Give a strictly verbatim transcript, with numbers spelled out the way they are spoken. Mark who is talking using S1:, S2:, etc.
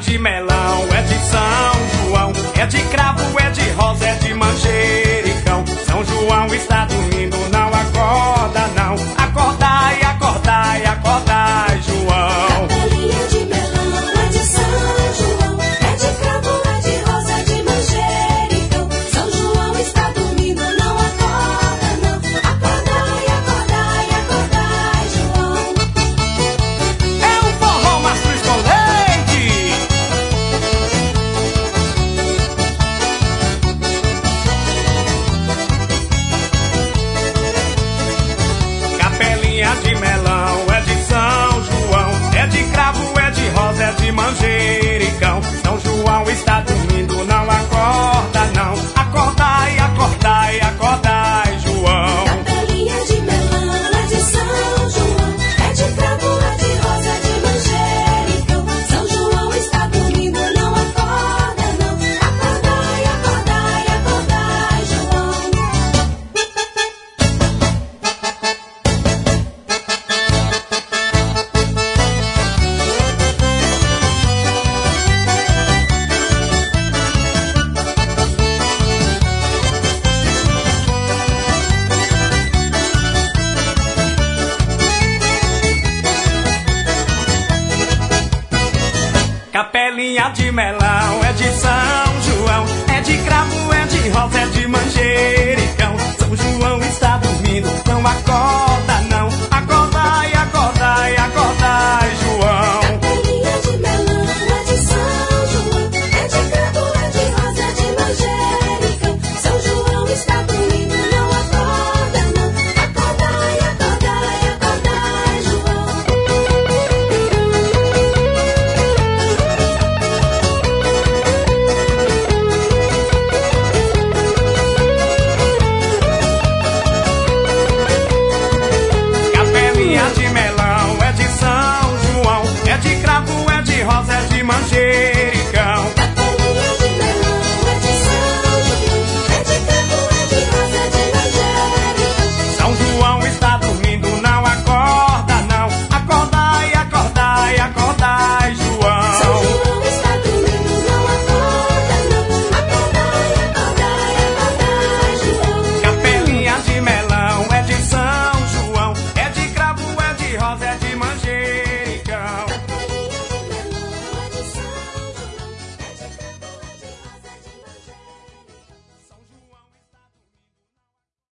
S1: de melão, é de São João, é de cravo, é de rosa, é de manjericão. São João está dormindo, não acorda não. Acordai, acordai, acordai, João.
S2: Capelinha de melão, é de São João, é de cravo, é de rosa, é de manjericão. São João está dormindo, não acorda não. Acordai, acordai, acordai, João.
S1: É um forró mastruz com leite. Capelinha de melão, é de São João, é de cravo, é de rosa, é de manjericão. São João está dormindo, não acorda não. Acordai, acordai, acordai, João.
S2: Capelinha de melão, é de São João, é de cravo, é de rosa, é de manjericão. São João está dormindo, não acorda não. Acordai, acordai, acordai, João.
S1: Capelinha de melão, é de São João, é de cravo, é de rosa, é de manjericão. São João está dormindo, não acorda não. Acordai, acordai, acordai, João.
S2: Capelinha de melão, é de São João, é de cravo, é de rosa, é de manjericão. São João está